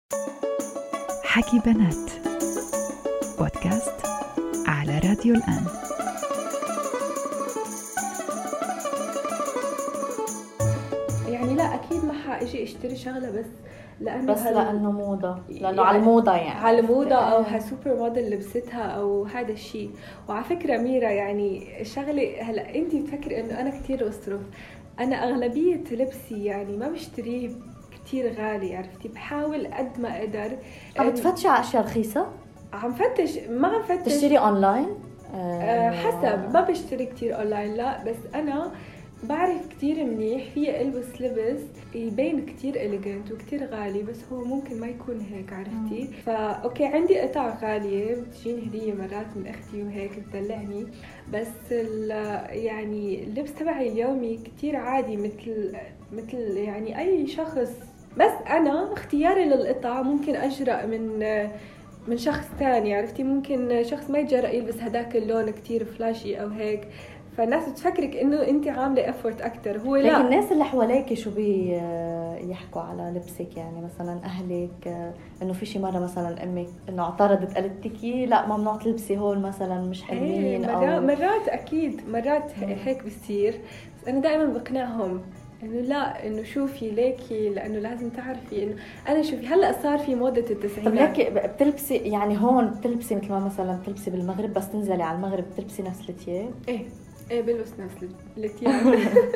حكي بنات بودكاست على راديو الآن. يعني لا أكيد ما حاجي اشتري شغلة بس لأنه موضة، لأنه على الموضة يعني على الموضة أو هالسوبر موديل لبستها أو هذا الشيء. وعلى فكرة ميرا يعني الشغلة هلأ أنتي بتفكري إنه أنا كتير أصرف. أنا أغلبية لبسي يعني ما بشتريه كتير غالي، عرفتي؟ بحاول قد ما أقدر. عم تفتشي على أشياء رخيصة؟ عم فتش تشتري أونلاين؟ حسب، ما بشتري كتير أونلاين لا، بس أنا بعرف كتير منيح في ألبس لبس يبين كتير إليجنت وكتير غالي بس هو ممكن ما يكون هيك، عرفتي؟ فأوكي عندي قطع غالية بتجيني هدية مرات من أختي وهيك تدلعني، بس يعني اللبس تبعي اليومي كتير عادي مثل يعني أي شخص. بس أنا اختياري للقطع ممكن أجرأ من شخص تاني، عرفتي؟ ممكن شخص ما يتجرأ يلبس هداك اللون كتير فلاشي أو هيك، فالناس بتفكرك إنه أنت عاملة إفورت أكتر. هو لا، لكن الناس اللي حواليك شو يحكوا على لبسك؟ يعني مثلا أهلك إنه في شي مرة مثلا أمك إنه اعترضت قالت لك لا ممنوع تلبسي هون مثلا مش حلوين مرات أكيد مرات هيك بيصير، بس أنا دائما بقنعهم إنه لا، إنه شوفي ليكي، لأنه لازم تعرفي إنه أنا شوفي هلأ صار في موضة التسعينات. طب ليكي بتلبسي يعني هون بتلبسي مثل ما مثلا بتلبسي بالمغرب، بس تنزلي على المغرب بتلبسي نفس الثياب؟ إيه بلبس نفس الثياب.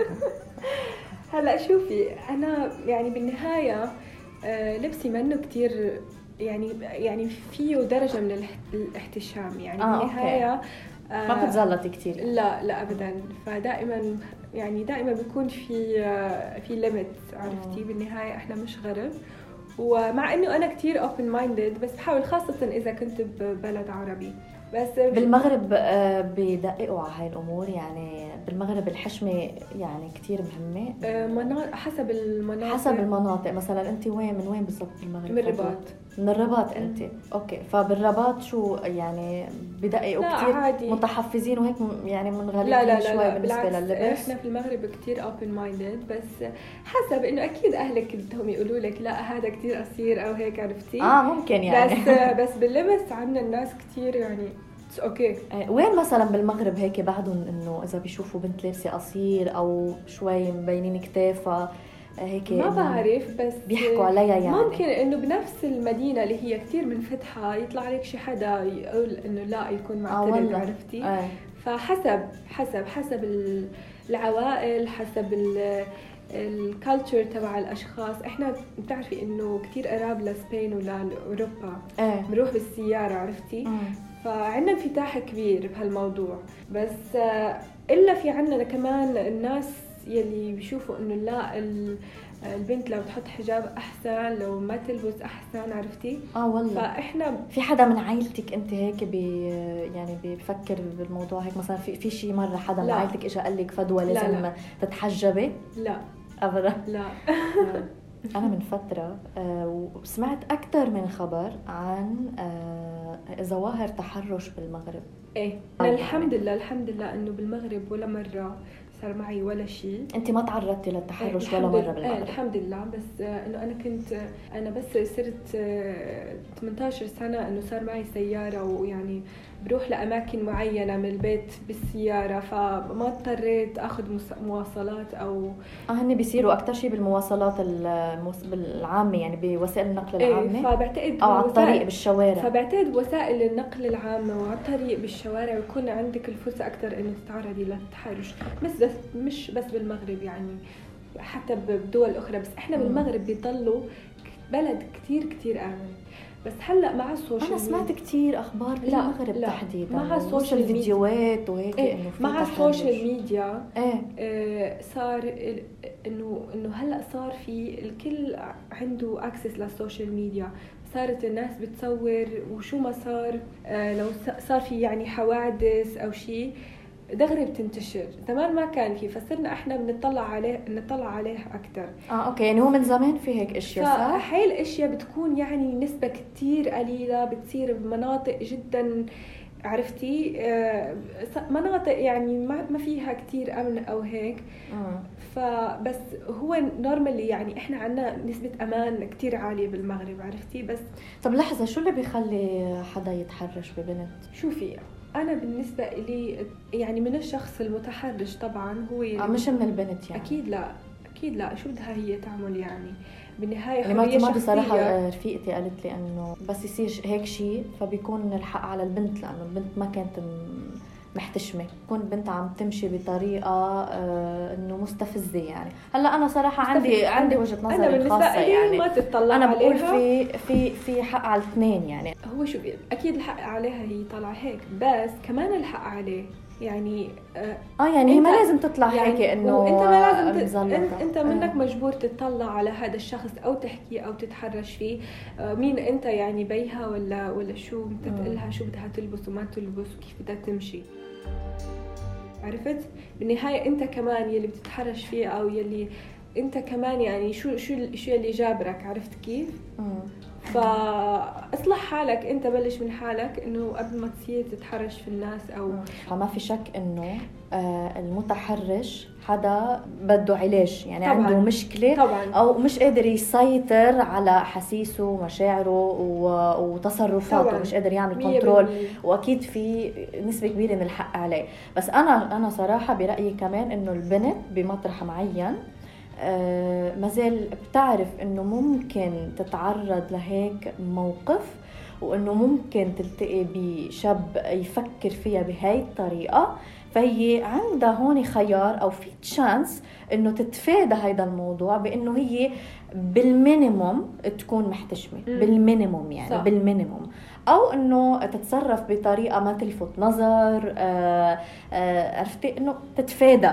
هلأ شوفي أنا يعني بالنهاية لبسي منه كتير يعني فيه درجة من الاحتشام يعني بالنهاية. ما بتزلطي كتير يعني. لا أبدا، فدائما يعني دائما بيكون في ليميت، عرفتي؟ بالنهاية احنا مش غرب، ومع انه انا كتير open minded بس بحاول خاصة اذا كنت ببلد عربي. بس بالمغرب بيدققوا على هاي الامور، يعني بالمغرب الحشمة يعني كتير مهمة. حسب المناطق. مثلا انت من وين بالضبط بالمغرب؟ من الرباط انت. اوكي، فبالرباط شو يعني بدققوا كتير عادي. متحفزين وهيك يعني منغلقين شوي بالنسبه لللبس؟ احنا في المغرب كتير open minded، بس حسب انه اكيد اهلك بدهم يقولوا لك لا هذا كتير قصير او هيك، عرفتي؟ ممكن يعني. بس باللبس عندنا الناس كتير يعني اوكي. وين مثلا بالمغرب هيك بعدهم انه اذا بيشوفوا بنت لابسه قصير او شوي مبينين كتافها هيك ما بعرف، بس بيحكوا عليها يعني ممكن انه بنفس المدينه اللي هي كتير منفتحه يطلع لك شي حدا يقول انه لا يكون معتدل، عرفتي؟ فحسب العوائل، حسب الكالتشر تبع الاشخاص. احنا بتعرفي انه كتير قراب لسبين ولاوروبا، بنروح بالسياره، عرفتي؟ فعندنا انفتاح كبير بهالموضوع، بس الا في عندنا كمان الناس يلي بيشوفوا انه لا البنت لو تحط حجاب احسن، لو ما تلبس احسن، عرفتي؟ والله. فاحنا في حدا من عائلتك انت هيك يعني بيفكر بالموضوع هيك؟ مثلا في شي مره حدا من عائلتك اجى قال لك فدوى لازم تتحجبي؟ لا ابدا. لا. انا من فتره سمعت اكثر من خبر عن ظواهر تحرش بالمغرب. الحمد لله انه بالمغرب ولا مره صار معي ولا شيء. انت ما تعرضتي للتحرش ولا مره بالمغرب؟ الحمد لله، بس انه انا بس صرت 18 سنه انه صار معي سياره، ويعني بروح لاماكن معينه من البيت بالسياره، فما اضطريت اخذ مواصلات او هن بيصيروا اكثر شيء بالمواصلات بالعامه، يعني بوسائل النقل العامه. فبعتقد او على الطريق بالشوارع. فبعتقد وسائل النقل العامه وعلى الطريق بالشوارع يكون عندك الفرصه اكثر انه تتعرضي للتحرش، مش بس بالمغرب، يعني حتى بدول اخرى. بس احنا بالمغرب بيضلوا بلد كتير آمن. بس هلا مع السوشيال انا سمعت كتير اخبار بالمغرب تحديدا مع السوشيال فيديوهات وهيك انه في مع السوشيال ميديا. صار انه هلا صار في الكل عنده اكسس للسوشيال ميديا، صارت الناس بتصور وشو ما صار. لو صار في يعني حوادث او شيء دغري بتنتشر. زمان ما كان في، فصرنا احنا نطلع عليه اكثر. اوكي، يعني هو من زمان في هيك اشياء صح؟ هاي الاشياء بتكون يعني نسبة كتير قليلة، بتصير بمناطق جدا عرفتي مناطق يعني ما فيها كتير أمن أو هيك. فبس هو نورمالي يعني إحنا عنا نسبة أمان كتير عالية بالمغرب، عرفتي. بس طب لحظة، شو اللي بيخلي حدا يتحرش ببنت؟ شوفي أنا بالنسبة لي يعني من الشخص المتحرش طبعا هو مش من البنت يعني. أكيد لا شو بدها هي تعمل يعني بالنهاية يعني حرية شخصية. بصراحة رفيقتي قالت لي إنه بس يصير هيك شيء فبيكون الحق على البنت، لأنه البنت ما كانت محتشمة، تكون البنت عم تمشي بطريقة إنه مستفزة يعني. هلا أنا صراحة عندي وجهة نظر الخاصة يعني. ما تطلع أنا بقول عليها. في حق على الاثنين يعني. هو شو أكيد الحق عليها هي طالعة هيك، بس كمان الحق عليه يعني يعني هي ما لازم تطلع يعني هيك انه انت ما لازم انت مزلطة. منك مجبور تطلع على هذا الشخص او تحكي او تتحرش فيه. مين انت يعني بيها ولا شو انت تقلها شو بدها تلبس وما تلبس وكيف بدها تمشي. عرفت بالنهاية انت كمان يلي بتتحرش فيه او يلي انت كمان يعني شو اللي جابرك، عرفت كيف؟ فاصلح حالك انت، بلش من حالك انه قبل ما تصير تتحرش في الناس. او ما في شك انه المتحرش حدا بده علاج يعني طبعاً. عنده مشكلة طبعاً. او مش قادر يسيطر على احاسيسه ومشاعره وتصرفاته طبعاً. مش قادر يعمل كنترول، واكيد في نسبة كبيرة من الحق عليه. بس انا صراحة برأيي كمان انه البنت بمطرح معين مازال بتعرف انه ممكن تتعرض لهيك موقف، وانه ممكن تلتقي بشاب يفكر فيها بهاي الطريقة، فهي عندها هون خيار او في تشانس انه تتفادى هيدا الموضوع بانه هي بالمينيموم تكون محتشمة. بالمينيموم يعني صح. بالمينيموم، او انه تتصرف بطريقه ما تلفت نظر. عرفتي انه تتفادى.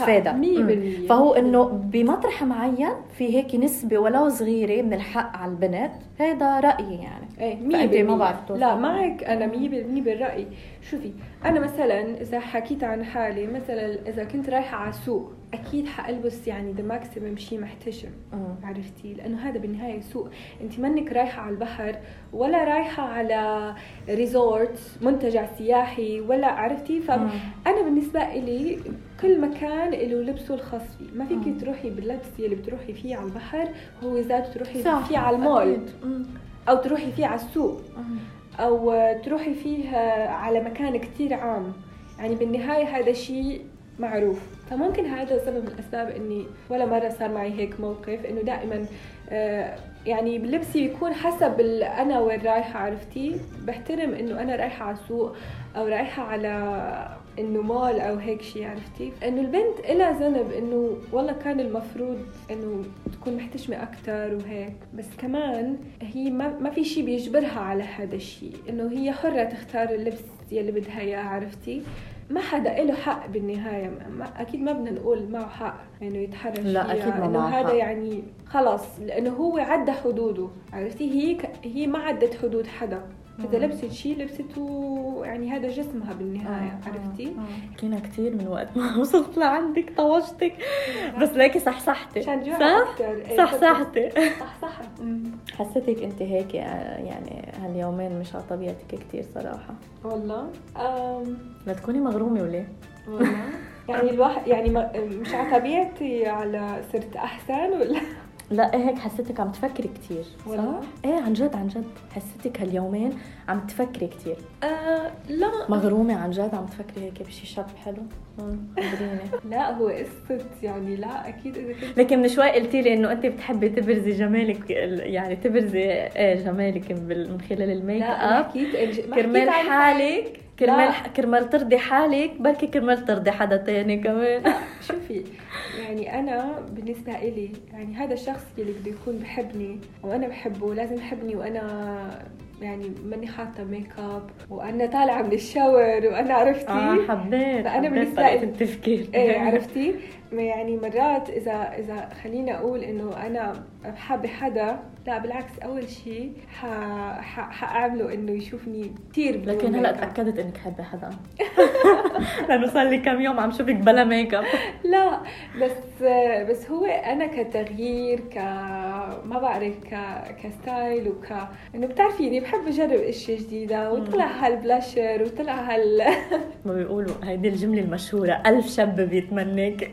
فهو انه بمطرح معين في هيك نسبه ولو صغيره من الحق على البنت. هذا رايي يعني. ما بعرف لا معك انا 100% بالراي. شوفي انا مثلا اذا حكيت عن حالي، مثلا اذا كنت رايحه على سوق اكيد حالبس يعني ذا ماكسيمم شيء محتشم. عرفتي لانه هذا بالنهايه سوق، انت منك رايحه على البحر ولا رايحه على ريزورت منتجع سياحي ولا عرفتي. فانا بالنسبه لي كل مكان له لبسه الخاص فيه. ما فيك تروحي باللبس اللي بتروحي فيه على البحر هو ذات تروحي فيه على المول او تروحي فيه على السوق او تروحي فيه على مكان كتير عام. يعني بالنهايه هذا شيء معروف. فممكن هذا سبب من الأسباب إني ولا مرة صار معي هيك موقف، إنه دائما يعني بلبسي بيكون حسب أنا وين رايحة. عرفتي بحترم إنه أنا رايحة على سوق أو رايحة على إنه مول أو هيك شيء. عرفتي إنه البنت إلها ذنب إنه والله كان المفروض إنه تكون محتشمة أكتر وهيك، بس كمان هي ما في شيء بيجبرها على هذا الشيء، إنه هي حرة تختار اللبس يلي بدها إياه. عرفتي ما حدا له حق بالنهاية. أكيد ما بدنا نقول معه حق إنه يتحرش. لا أكيد ما إنه هذا يعني خلاص لأنه هو عدى حدوده. عرفتي هي ما عدت حدود حدا. إذا لبست شيء لبسته يعني هذا جسمها بالنهاية. عرفتي حكينا كتير من وقت ما وصلت لعندك طوشتك بس ليكي صحصحتي صحصحتي. حسيتك انت هيك يعني هاليومين مش على طبيعتك كتير صراحة. والله لا تكوني مغرومة ولا والله يعني الواحد يعني مش على طبيعتي، على صرت أحسن ولا لا هيك حسيتك عم تفكري كتير صح؟ عن جد حسيتك هاليومين عم تفكري كتير. لا مغرومة عن جد عم تفكري هيك بشي شاب حلو. خبريني. لا هو قصة يعني لا أكيد إذا كنت لكن من شوي قلتي لي إنه أنت بتحبي تبرزي جمالك، يعني تبرزي جمالك من خلال الميك اب كرمال حالك كرمال ترضي حالك، بركي كرمال ترضي حدا تاني كمان. شوفي يعني أنا بالنسبة إلي يعني هذا الشخص اللي بده يكون بحبني وأنا بحبه لازم يحبني، وأنا يعني ماني حاطة ميك اب وأنا طالعة من الشاور وأنا عرفتي حبيت فأنا بالنسبة لي التفكير عرفتي يعني مرات إذا خلينا أقول إنه أنا بحب حدا، لا بالعكس أول شيء حأعمله إنه يشوفني كتير. لكن هلأ تأكدت إنك حابة حدا لأنه صار لي كم يوم عم شوفك بلا ميك اب. لا بس هو أنا كتغيير ما بعرف كستايل انه بتعرفيني بحب اجرب اشياء جديده، وطلع هالبلاشر وطلع ما بيقولوا هيدي الجمله المشهوره 1000 شاب بيتمناك.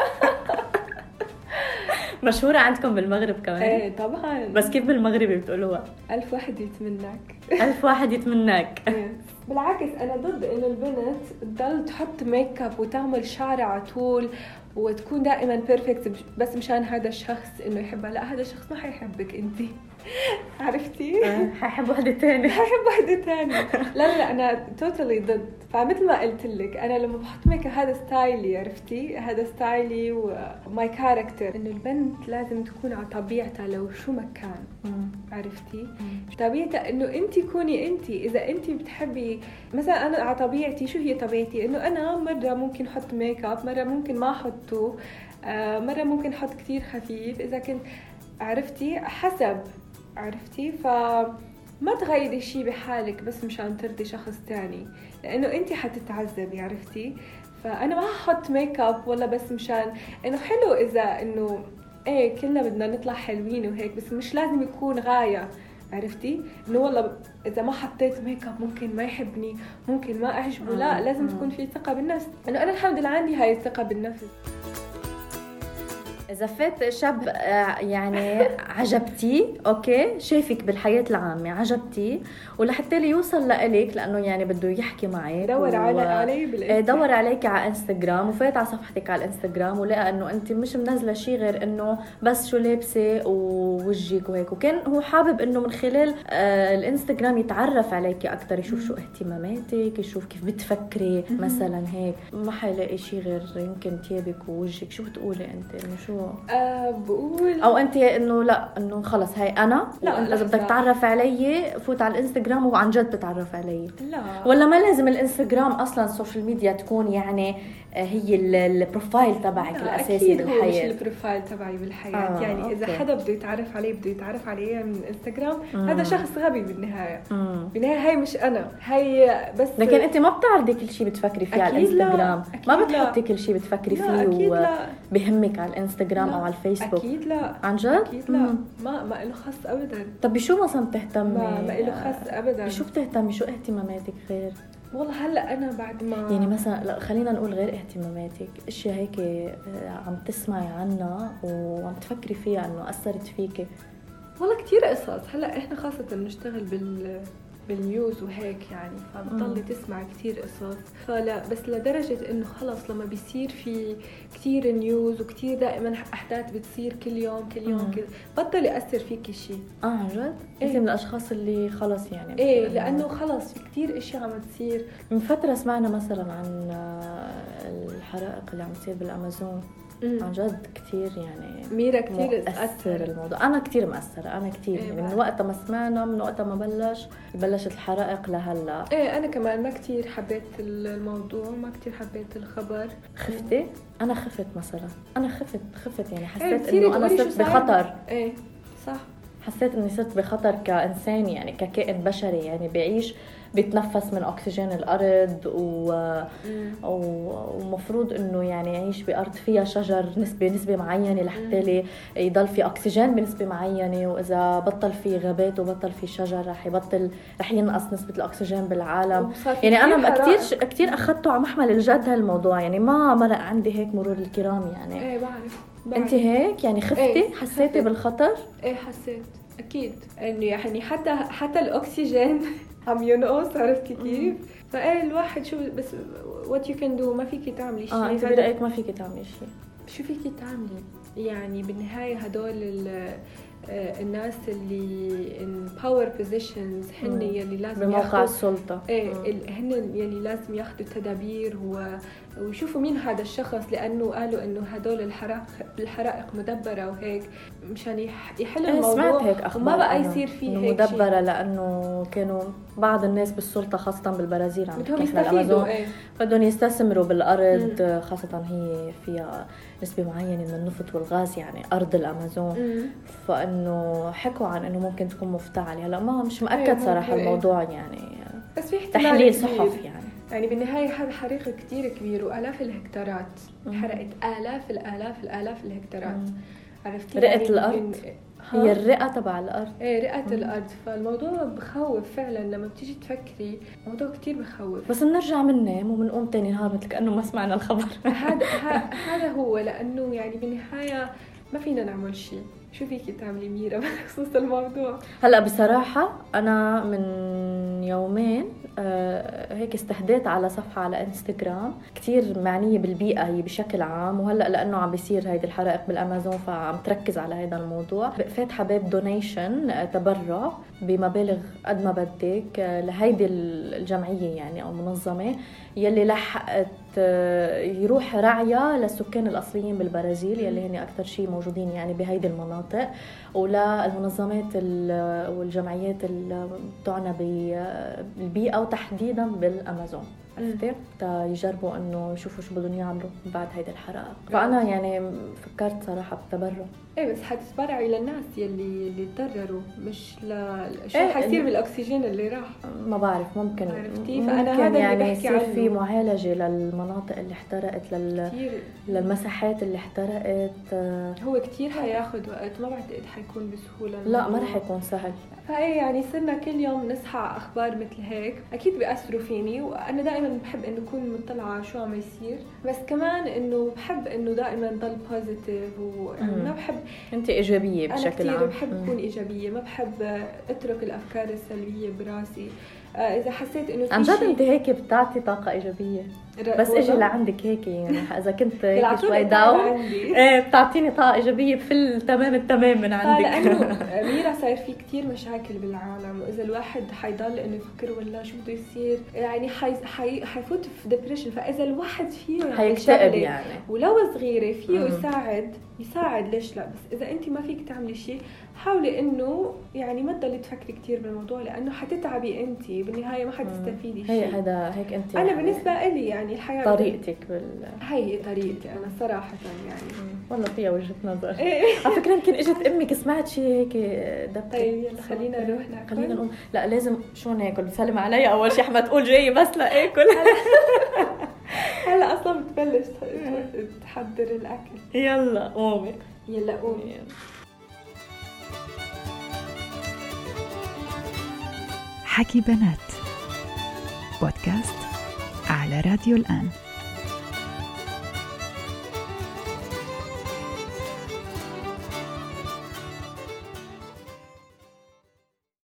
مشهورة عندكم بالمغرب كمان؟ ايه طبعا. بس كيف بالمغربي بتقولوها؟ 1000 واحد يتمناك. 1000 واحد يتمناك. بالعكس أنا ضد إنه البنت تضل تحط ميك اب وتعمل شعرها على طول وتكون دائما بيرفكت بس مشان هذا الشخص إنه يحبها. لا، هذا الشخص ما حيحبك أنتي. عرفتي؟ حيحب واحدة تانية. حيحب واحدة تانية. لا أنا توتالي ضد. فمثل ما قلت لك أنا لما بحط ميك اب هذا ستايلي، عرفتي؟ هذا ستايلي وماي كاركتر. إنه البنت لازم تكون على طبيعتها لو شو مكان. عرفتي؟ طبيعتها إنه أنتي كوني أنتي. إذا أنتي بتحبي مثلا، أنا على طبيعتي شو هي طبيعتي؟ إنه أنا مرة ممكن أحط ميك اب، مرة ممكن ما أحطه، مرة ممكن أحط كتير خفيف إذا كنت، عرفتي؟ حسب، عرفتي؟ فما تغيري شيء بحالك بس مشان ترضي شخص تاني، لأنه أنتي حتتعذبي، عرفتي؟ فأنا ما أحط ميك اب ولا بس مشان إنه حلو، إذا إنه إيه كلنا بدنا نطلع حلوين وهيك، بس مش لازم يكون غاية، عرفتي؟ إنه والله إذا ما حطيت ميك اب ممكن ما يحبني، ممكن ما أعجبه. لا، لازم تكون في ثقة بالنفس. إنه أنا الحمد لله عندي هاي الثقة بالنفس. إذا فات شاب يعني عجبتي، أوكي، شايفك بالحياة العامة عجبتي ولحتى لي يوصل لإلك، لأنه يعني بده يحكي معك، دور علي بالإنستغرام، دور عليك على إنستغرام وفات على صفحتك على الإنستغرام ولقى إنه أنت مش منزلة شيء غير إنه بس شو لابسة ووجهك وهيك، وكان هو حابب إنه من خلال الإنستغرام يتعرف عليك أكتر، يشوف شو اهتماماتك، يشوف كيف بتفكري مثلا هيك. ما حيلاقي شيء غير يمكن تيابك ووجهك. شو بتقولي أنت؟ إنه شو بقول، او انت انه لا، انه خلص هاي انا، لا اذا بدك تعرف علي فوت على الانستغرام وعن جد بتعرف علي؟ لا، ولا ما لازم الانستغرام اصلا السوشيال ميديا تكون يعني هي البروفايل تبعك الاساسي بالحياه؟ أكيد هو مش البروفايل تبعي بالحياه. يعني اذا حدا بده يتعرف علي بده يتعرف علي من الانستغرام، هذا شخص غبي بالنهايه. بالنهايه هاي مش انا، هي بس. لكن انت ما بتعرضي كل شيء بتفكري فيه على الانستغرام، ما بتحطي كل شيء بتفكري فيه وبهمك على الانستغرام او على الفيسبوك. اكيد لا، عن جد اكيد لا. ما له خص ابدا. طب بشو مثلا بتهتمي؟ ما له خص ابدا. بشو بتهتمي؟ شو اهتماماتك غير؟ والله هلا انا بعد ما يعني مثلا لا خلينا نقول غير اهتماماتك، اشياء هيك عم تسمعي عنها وعم تفكري فيها انه اثرت فيكي. والله كتير قصص. هلا احنا خاصه بنشتغل بالنيوز وهيك يعني، فبتضلي تسمع كتير قصص. فلا بس لدرجة انه خلص لما بيصير في كتير نيوز وكتير دائما احداث بتصير كل يوم بطل يأثر فيكي شيء. عن جد؟ انت من الاشخاص اللي خلص يعني ايه، لانه خلص في كتير اشياء عم تصير. من فترة سمعنا مثلا عن الحرائق اللي عم تصير بالامازون. عن جد كتير يعني ميرا كتير مؤثر الموضوع. أنا كتير مؤثرة، أنا كتير يعني من وقت ما سمعنا، من وقت ما بلشت الحرائق لهلا. إيه أنا كمان ما كتير حبيت الموضوع، ما كتير حبيت الخبر. خفتي؟ أنا خفت مثلا، أنا خفت يعني حسيت إنه أنا صرت بخطر. إيه صح، حسيت إني صرت بخطر كإنسان يعني ككائن بشري يعني بيعيش بيتنفس من أكسجين الأرض ومفروض إنه يعني يعيش بأرض فيها شجر نسبة معينة لحتى يضل في أكسجين بنسبة معينة، وإذا بطل في غابات وبطل في شجر رح ينقص نسبة الأكسجين بالعالم. يعني أنا كتير أخذته على محمل الجد هالموضوع، يعني ما مرق عندي هيك مرور الكرام يعني. إيه بعرف. أنت هيك يعني خفتي؟ إيه حسيتي بالخطر؟ إيه حسيت أكيد، إنه يعني حتى الأكسجين عم ينقص، عرفتي كيف؟ فايه الواحد شو بس what you can do، ما فيكي تعملي شيء. انت برأيك ما فيكي تعملي شيء؟ شو فيكي تعملي؟ يعني بالنهاية هدول الناس اللي in power positions هن يلي لازم بموقع السلطة. هن يلي لازم ياخدوا تدابير ويشوفوا مين هذا الشخص، لأنه قالوا إنه هدول الحرائق مدبرة وهيك مشان يحل الموضوع. سمعت هيك أخبار وما بقى يصير فيه هيك مدبرة شيء. لأنه كانوا بعض الناس بالسلطة خاصة بالبرازيل عم بدهم يستفيدوا، بدهم يستثمروا بالأرض. خاصة هي فيها نسبة معينة من النفط والغاز يعني أرض الأمازون. فإنه حكوا عن إنه ممكن تكون مفتعلة. هلا ما مش مؤكد صراحة الموضوع يعني، بس في تحليل صحف يعني بالنهاية هذا حريق كتير كبير وآلاف الهكتارات حرقت، آلاف الهكتارات. عرفتي رقت يعني الأرض هي الرئة تبع الأرض. ايه رئة الأرض. فالموضوع بخوف فعلا لما بتيجي تفكري، موضوع كتير بخوف. بس بنرجع بننام وبنقوم تاني نهار مثل كأنه ما سمعنا الخبر. هذا هو، لأنه يعني بالنهاية ما فينا نعمل شيء. شو فيكي تعملي ميرا بخصوص الموضوع؟ هلأ بصراحة أنا من يومين هيك استهديت على صفحة على انستغرام كتير معنية بالبيئة هي بشكل عام، وهلأ لأنه عم بيصير هيدي الحرائق بالأمازون فعم تركز على هذا الموضوع. فاتحة باب دونيشن تبرع بمبالغ قد ما بدك لهيدي الجمعية يعني أو منظمة يلي لحقت يروح رعية للسكان الأصليين بالبرازيل يلي هن أكثر شيء موجودين يعني بهيدي المناطق، ولا المنظمات والجمعيات اللي بتعنى بالبيئة وتحديدا بالأمازون يجربوا انه يشوفوا شو بدهم يعملوا بعد هيدي الحرائق. فانا يعني فكرت صراحه بالتبرع. ايه بس حتتبرعي للناس يلي تضرروا، مش شو حيصير بالاكسجين اللي راح؟ ما بعرف، ممكن عرفتي. فانا هذا يعني اللي بحكي عنه، يصير في معالجه للمناطق اللي احترقت للمساحات اللي احترقت. هو كتير حياخد وقت، ما بعتقد حيكون بسهوله. لا ما رح يكون سهل. فايه يعني صرنا كل يوم نصحى على اخبار مثل هيك اكيد بيأثروا فيني، وانا دائما بحب انه اكون مطلعه على شو عم يصير، بس كمان انه بحب انه دائما ضل بوزيتيف، وما بحب. انت ايجابيه بشكل عام. انا كثير بحب اكون ايجابيه، ما بحب اترك الافكار السلبيه براسي. اذا حسيت انه عن جد انت هيك بتعطي طاقه ايجابيه، بس اجي لعندك هيك يعني اذا كنت هيك شوي داون ايه بتعطيني طاقه ايجابيه بفل تمام التمام من عندك. لانه ميرا صاير في كتير مشاكل بالعالم، واذا الواحد حيضل انه يفكر ولا شو بده يصير يعني حيفوت في ديبريشن. فاذا الواحد فيه حيكتئب يعني ولو صغيره فيه يساعد ليش لا. بس اذا انت ما فيك تعملي شيء حاولي انه يعني ما تضلي تفكري كتير بالموضوع، لانه حتتعبي انت بالنهايه، ما حتستفيدي شيء. هذا هيك انت انا بالنسبه لي يعني الحياه طريقتك هي طريقتي انا صراحه يعني. والله فيها وجهه نظر. على فكره يمكن اجت امك سمعت شيء هيك دبت. طيب يلا خلينا نروح ناكل. خلينا نقوم. لا لازم شو ناكل؟ بسلم علي اول شيء احمد تقول جاي بس لاكل. هلا اصلا بتبلش تحضر الاكل. يلا قومي. يلا قومي. حكي بنات بودكاست على راديو الآن.